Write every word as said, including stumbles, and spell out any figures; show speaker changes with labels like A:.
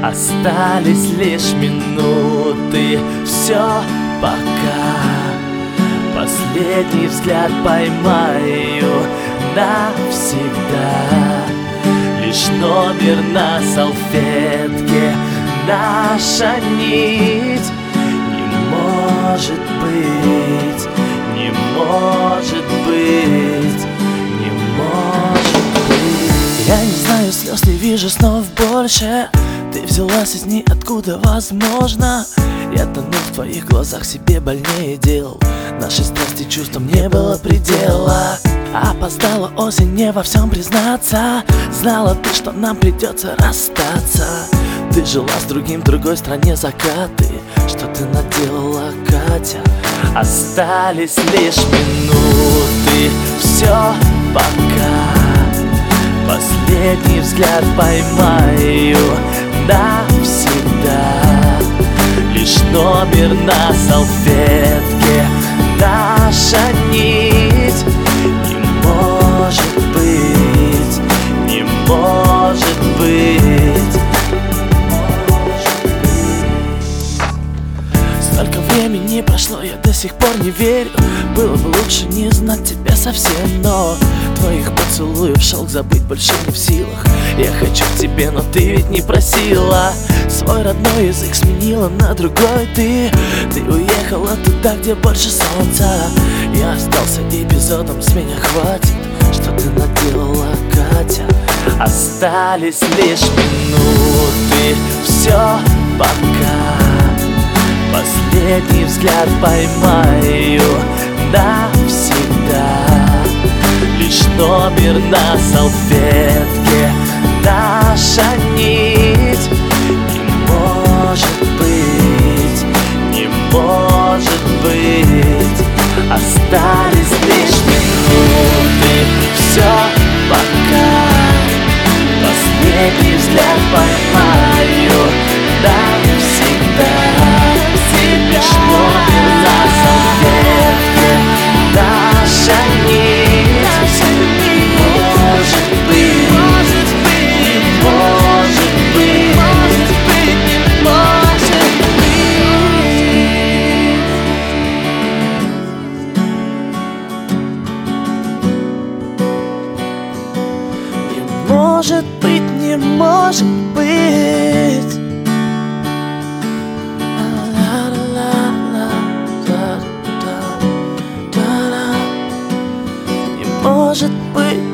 A: Остались лишь минуты, все пока. Последний взгляд поймаю навсегда. Лишь номер на салфетке, наша нить. Не может быть, не может быть, не может быть. Я не знаю слез, не вижу снов больше. Ты взялась из ниоткуда, возможно. Я тону в твоих глазах, себе больнее делал. Нашей страсти чувствам не было предела. Опоздала осень, не во всем признаться. Знала ты, что нам придется расстаться. Ты жила с другим в другой стране, закаты. Что ты наделала, Катя? Остались лишь минуты, все пока. Последний взгляд поймаю навсегда. Лишь номер на салфетке, наша нить. Не может быть, не может быть, может быть. Столько времени прошло, я до сих пор не верю. Было бы лучше не знать тебя совсем, но твоих поцелуев шелк забыть больше не в силах. Я хочу к тебе, но ты ведь не просила. Свой родной язык сменила на другой ты. Ты уехала туда, где больше солнца. Я остался эпизодом, с меня хватит. Что ты наделала, Катя? Остались лишь минуты, все пока. Последний взгляд поймаю навсегда. Лишь номер на салфетке, наша нить. Не может быть, не может быть. Остались лишь минуты, все пока. Последний взгляд поймаю навсегда. Лишь номер на салфетке, наша нить. Может быть, не может быть. Не может быть.